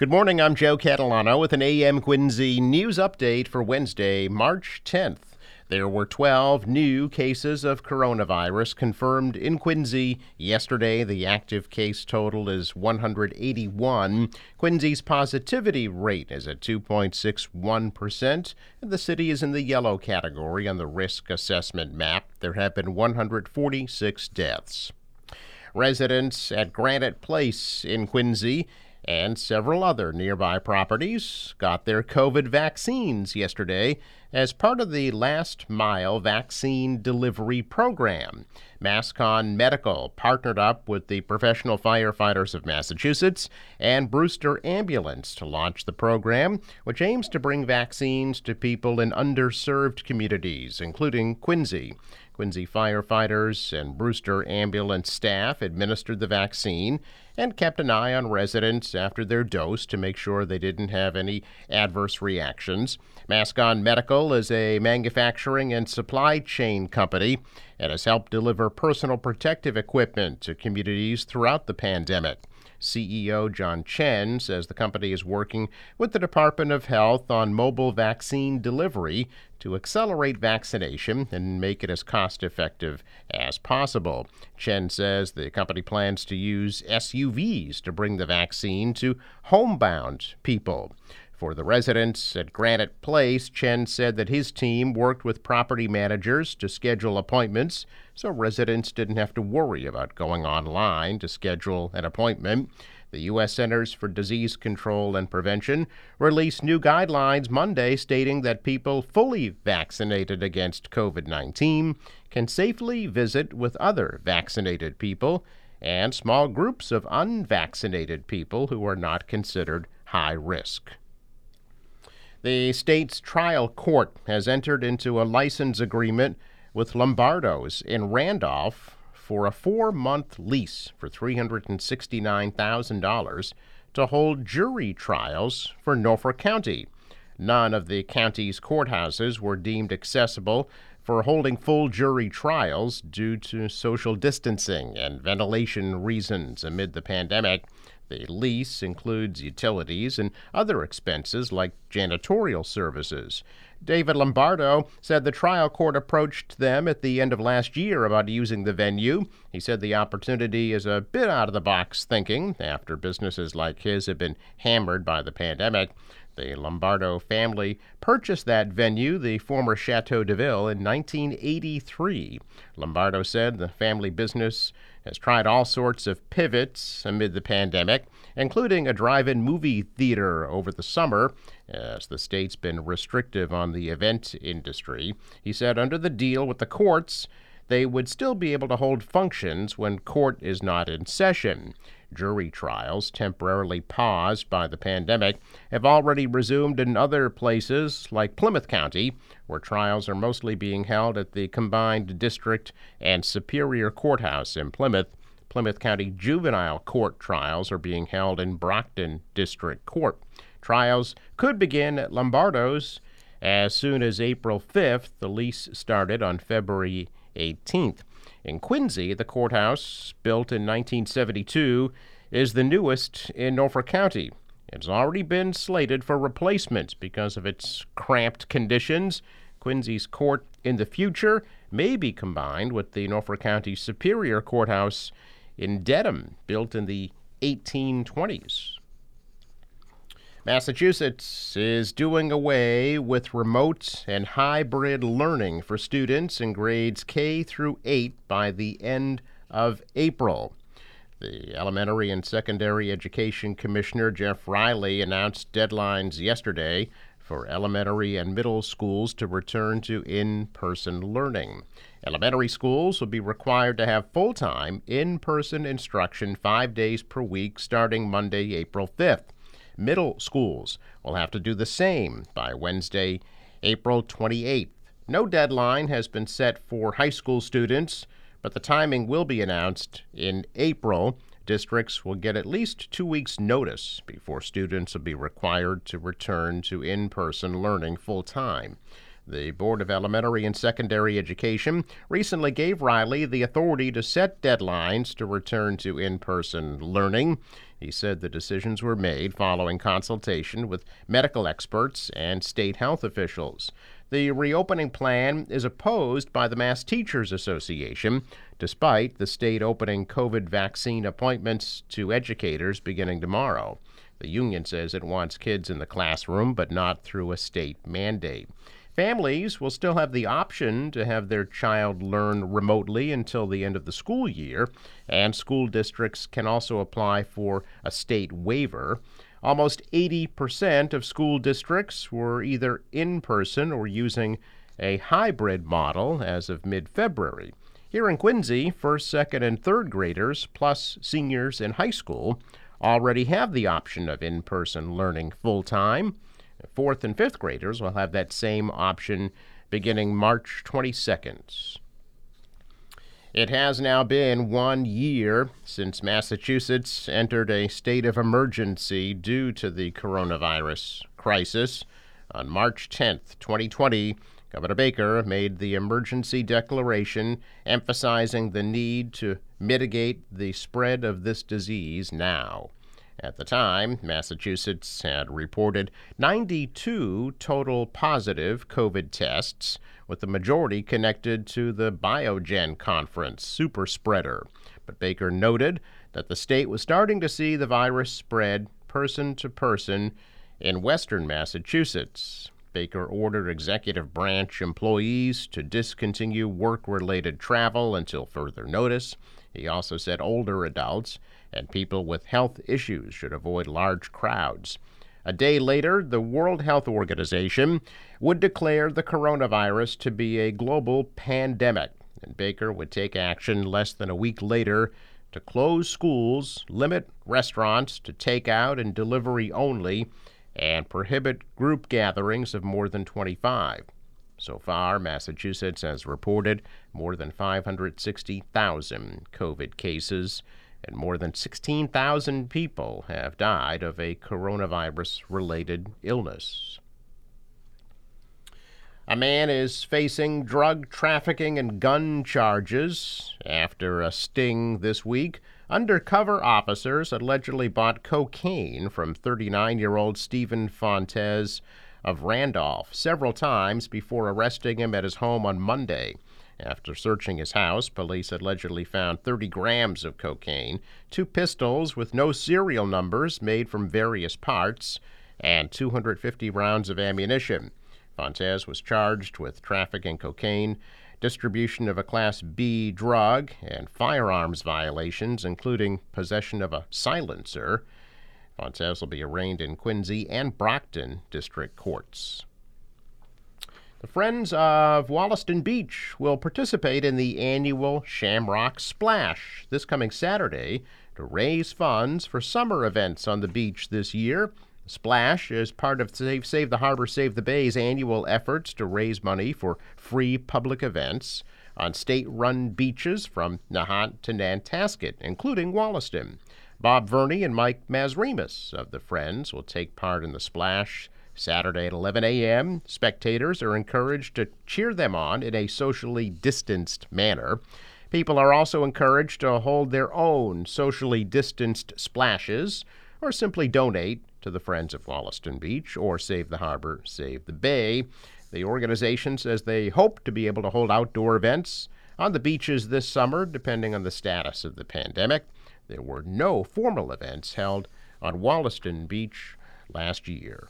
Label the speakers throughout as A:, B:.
A: Good morning, I'm Joe Catalano with an AM Quincy news update for Wednesday, March 10th. There were 12 new cases of coronavirus confirmed in Quincy. Yesterday, the active case total is 181. Quincy's positivity rate is at 2.61%, and the city is in the yellow category on the risk assessment map. There have been 146 deaths. Residents at Granite Place in Quincy and several other nearby properties got their COVID vaccines yesterday as part of the Last Mile Vaccine Delivery Program. Mascon Medical partnered up with the Professional Firefighters of Massachusetts and Brewster Ambulance to launch the program, which aims to bring vaccines to people in underserved communities, including Quincy. Quincy firefighters and Brewster ambulance staff administered the vaccine and kept an eye on residents after their dose to make sure they didn't have any adverse reactions. Mascon Medical is a manufacturing and supply chain company and has helped deliver personal protective equipment to communities throughout the pandemic. CEO John Chen says the company is working with the Department of Health on mobile vaccine delivery to accelerate vaccination and make it as cost-effective as possible. Chen says the company plans to use SUVs to bring the vaccine to homebound people. For the residents at Granite Place, Chen said that his team worked with property managers to schedule appointments so residents didn't have to worry about going online to schedule an appointment. The U.S. Centers for Disease Control and Prevention released new guidelines Monday stating that people fully vaccinated against COVID-19 can safely visit with other vaccinated people and small groups of unvaccinated people who are not considered high risk. The state's trial court has entered into a license agreement with Lombardo's in Randolph for a 4-month lease for $369,000 to hold jury trials for Norfolk County. None of the county's courthouses were deemed accessible for holding full jury trials due to social distancing and ventilation reasons amid the pandemic. The lease includes utilities and other expenses like janitorial services. David Lombardo said the trial court approached them at the end of last year about using the venue. He said the opportunity is a bit out of the box thinking after businesses like his have been hammered by the pandemic. The Lombardo family purchased that venue, the former Chateau de Ville, in 1983. Lombardo said the family business has tried all sorts of pivots amid the pandemic, including a drive-in movie theater over the summer, as the state's been restrictive on the event industry. He said under the deal with the courts, they would still be able to hold functions when court is not in session. Jury trials, temporarily paused by the pandemic, have already resumed in other places like Plymouth County, where trials are mostly being held at the combined district and Superior Courthouse in Plymouth. Plymouth County juvenile court trials are being held in Brockton District Court. Trials could begin at Lombardo's as soon as April 5th. The lease started on February 18th. In Quincy, the courthouse, built in 1972, is the newest in Norfolk County. It's already been slated for replacement because of its cramped conditions. Quincy's court in the future may be combined with the Norfolk County Superior Courthouse in Dedham, built in the 1820s. Massachusetts is doing away with remote and hybrid learning for students in grades K through 8 by the end of April. The Elementary and Secondary Education Commissioner Jeff Riley announced deadlines yesterday for elementary and middle schools to return to in-person learning. Elementary schools will be required to have full-time in-person instruction 5 days per week starting Monday, April 5th. Middle schools will have to do the same by Wednesday, April 28th. No deadline has been set for high school students, but the timing will be announced in April. Districts will get at least 2 weeks' notice before students will be required to return to in-person learning full-time. The Board of Elementary and Secondary Education recently gave Riley the authority to set deadlines to return to in-person learning. He said the decisions were made following consultation with medical experts and state health officials. The reopening plan is opposed by the Mass Teachers Association, despite the state opening COVID vaccine appointments to educators beginning tomorrow. The union says it wants kids in the classroom, but not through a state mandate. Families will still have the option to have their child learn remotely until the end of the school year, and school districts can also apply for a state waiver. Almost 80% of school districts were either in person or using a hybrid model as of mid-February. Here in Quincy, first, second, and third graders, plus seniors in high school, already have the option of in-person learning full-time. Fourth and fifth graders will have that same option beginning March 22nd. It has now been 1 year since Massachusetts entered a state of emergency due to the coronavirus crisis. On March 10th, 2020, Governor Baker made the emergency declaration emphasizing the need to mitigate the spread of this disease now. At the time, Massachusetts had reported 92 total positive COVID tests, with the majority connected to the Biogen Conference super spreader. But Baker noted that the state was starting to see the virus spread person to person in western Massachusetts. Baker ordered executive branch employees to discontinue work-related travel until further notice. He also said older adults and people with health issues should avoid large crowds. A day later, the World Health Organization would declare the coronavirus to be a global pandemic, and Baker would take action less than a week later to close schools, limit restaurants to takeout and delivery only, and prohibit group gatherings of more than 25. So far, Massachusetts has reported more than 560,000 COVID cases, and more than 16,000 people have died of a coronavirus-related illness. A man is facing drug trafficking and gun charges after a sting this week. Undercover officers allegedly bought cocaine from 39-year-old Stephen Fontes of Randolph several times before arresting him at his home on Monday. After searching his house, police allegedly found 30 grams of cocaine, 2 pistols with no serial numbers made from various parts, and 250 rounds of ammunition. Fontes was charged with trafficking cocaine, distribution of a Class B drug, and firearms violations, including possession of a silencer. Fontes will be arraigned in Quincy and Brockton district courts. The Friends of Wollaston Beach will participate in the annual Shamrock Splash this coming Saturday to raise funds for summer events on the beach this year. Splash is part of Save the Harbor, Save the Bay's annual efforts to raise money for free public events on state-run beaches from Nahant to Nantasket, including Wollaston. Bob Verney and Mike Masremus of the Friends will take part in the Splash Saturday at 11 a.m. Spectators are encouraged to cheer them on in a socially distanced manner. People are also encouraged to hold their own socially distanced splashes or simply donate to the Friends of Wollaston Beach or Save the Harbor, Save the Bay. The organization says they hope to be able to hold outdoor events on the beaches this summer, depending on the status of the pandemic. There were no formal events held on Wollaston Beach last year.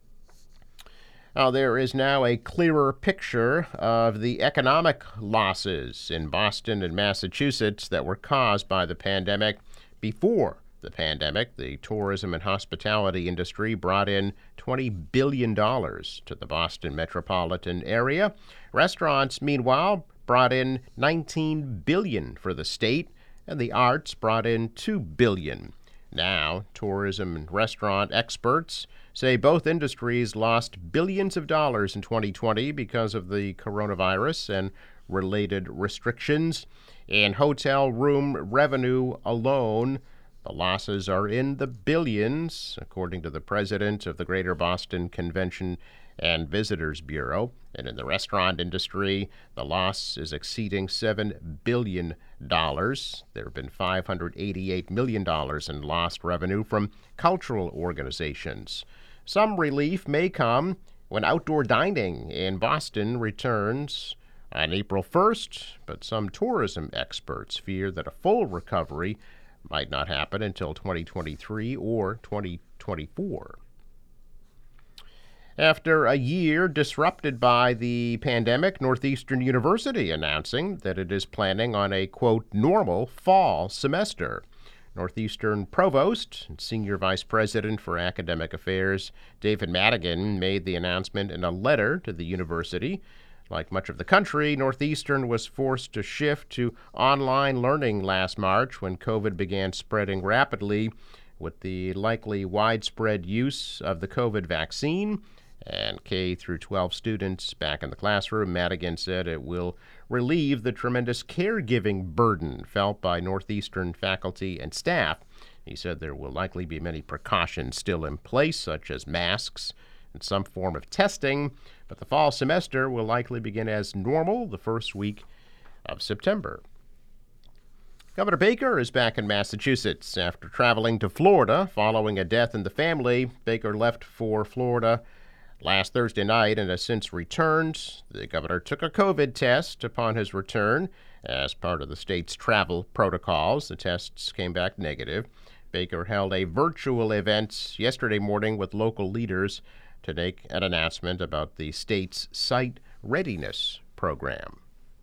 A: There is now a clearer picture of the economic losses in Boston and Massachusetts that were caused by the pandemic. Before the pandemic, the tourism and hospitality industry brought in $20 billion to the Boston metropolitan area. Restaurants, meanwhile, brought in $19 billion for the state, and the arts brought in $2 billion. Now, tourism and restaurant experts say both industries lost billions of dollars in 2020 because of the coronavirus and related restrictions. In hotel room revenue alone, the losses are in the billions, according to the president of the Greater Boston Convention and Visitors Bureau. And in the restaurant industry, the loss is exceeding $7 billion. There have been $588 million in lost revenue from cultural organizations. Some relief may come when outdoor dining in Boston returns on April 1st, but some tourism experts fear that a full recovery might not happen until 2023 or 2024. After a year disrupted by the pandemic, Northeastern University announcing that it is planning on a, quote, normal fall semester. Northeastern Provost and Senior Vice President for Academic Affairs David Madigan made the announcement in a letter to the university. Like much of the country, Northeastern was forced to shift to online learning last March when COVID began spreading rapidly. With the likely widespread use of the COVID vaccine and K through 12 students back in the classroom, Madigan said it will relieve the tremendous caregiving burden felt by Northeastern faculty and staff. He said there will likely be many precautions still in place, such as masks and some form of testing, but the fall semester will likely begin as normal the first week of September. Governor Baker is back in Massachusetts after traveling to Florida following a death in the family. Baker left for Florida last Thursday night and has since returned. The governor took a COVID test upon his return as part of the state's travel protocols. The tests came back negative. Baker held a virtual event yesterday morning with local leaders to make an announcement about the state's site readiness program.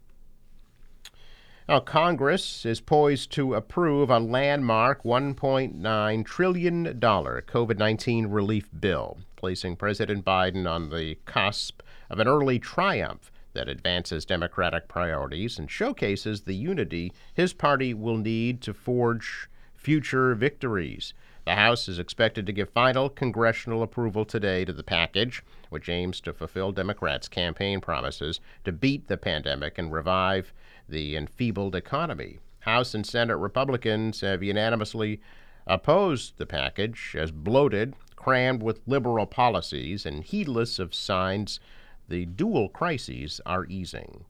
A: Now, Congress is poised to approve a landmark $1.9 trillion COVID-19 relief bill, placing President Biden on the cusp of an early triumph that advances Democratic priorities and showcases the unity his party will need to forge future victories. The House is expected to give final congressional approval today to the package, which aims to fulfill Democrats' campaign promises to beat the pandemic and revive the enfeebled economy. House and Senate Republicans have unanimously opposed the package as bloated, crammed with liberal policies, and heedless of signs the dual crises are easing.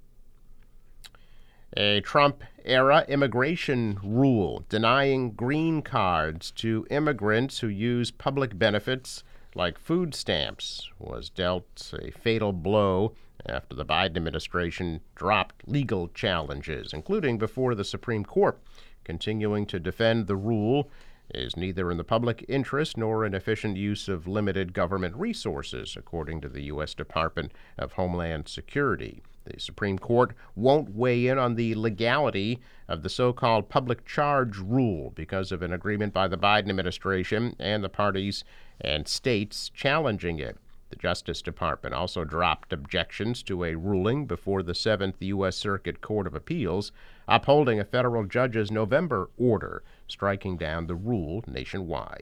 A: A Trump-era immigration rule denying green cards to immigrants who use public benefits like food stamps was dealt a fatal blow after the Biden administration dropped legal challenges, including before the Supreme Court. Continuing to defend the rule is neither in the public interest nor an efficient use of limited government resources, according to the U.S. Department of Homeland Security. The Supreme Court won't weigh in on the legality of the so-called public charge rule because of an agreement by the Biden administration and the parties and states challenging it. The Justice Department also dropped objections to a ruling before the 7th U.S. Circuit Court of Appeals, upholding a federal judge's November order, striking down the rule nationwide.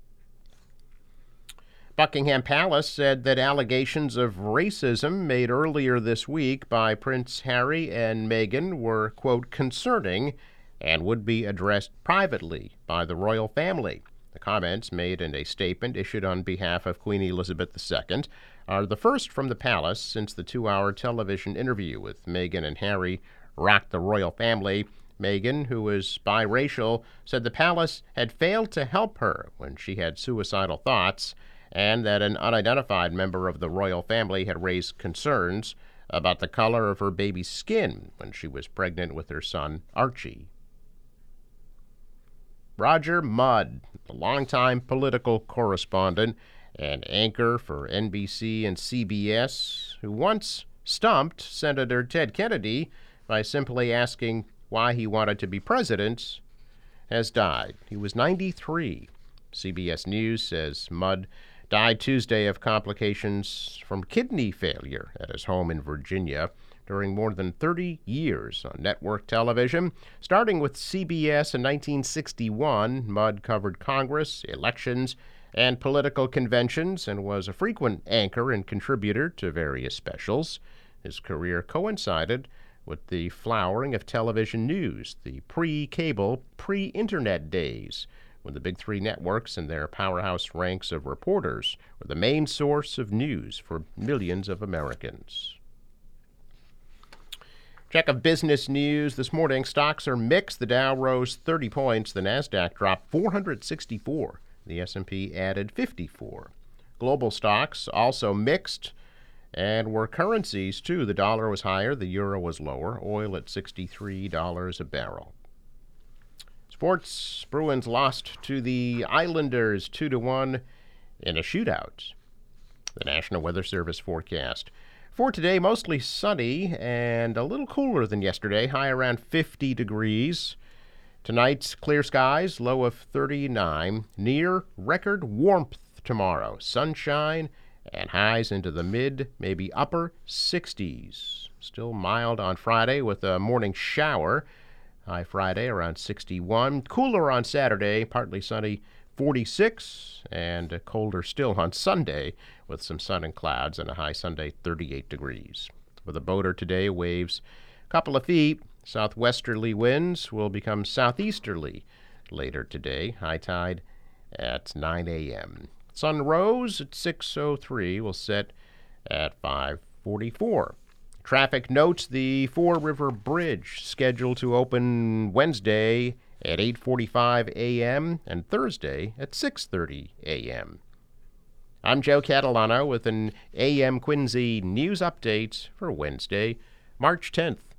A: Buckingham Palace said that allegations of racism made earlier this week by Prince Harry and Meghan were, quote, concerning and would be addressed privately by the royal family. The comments, made in a statement issued on behalf of Queen Elizabeth II, are the first from the palace since the 2-hour television interview with Meghan and Harry rocked the royal family. Meghan, who is biracial, said the palace had failed to help her when she had suicidal thoughts, and that an unidentified member of the royal family had raised concerns about the color of her baby's skin when she was pregnant with her son, Archie. Roger Mudd, a longtime political correspondent and anchor for NBC and CBS, who once stumped Senator Ted Kennedy by simply asking why he wanted to be president, has died. He was 93. CBS News says Mudd died Tuesday of complications from kidney failure at his home in Virginia. During more than 30 years on network television. Starting with CBS in 1961, Mudd covered Congress, elections, and political conventions and was a frequent anchor and contributor to various specials. His career coincided with the flowering of television news, the pre-cable, pre-internet days, when the big three networks and their powerhouse ranks of reporters were the main source of news for millions of Americans. Check of business news this morning. Stocks are mixed. The Dow rose 30 points. The Nasdaq dropped 464. The S&P added 54. Global stocks also mixed, and were currencies too. The dollar was higher. The euro was lower. Oil at $63 a barrel. Sports, Bruins lost to the Islanders 2-1 in a shootout. The National Weather Service forecast. For today, mostly sunny and a little cooler than yesterday, high around 50 degrees. Tonight's clear skies, low of 39. Near record warmth tomorrow. Sunshine and highs into the mid, maybe upper 60s. Still mild on Friday with a morning shower. High Friday around 61. Cooler on Saturday, partly sunny, 46, and colder still on Sunday with some sun and clouds, and a high Sunday 38 degrees. With a boater today, waves a couple of feet. Southwesterly winds will become southeasterly later today. High tide at 9 a.m. Sun rose at 6:03, will set at 5:44. Traffic notes the Fore River Bridge scheduled to open Wednesday at 8:45 a.m. and Thursday at 6:30 a.m. I'm Joe Catalano with an AM Quincy news update for Wednesday, March 10th.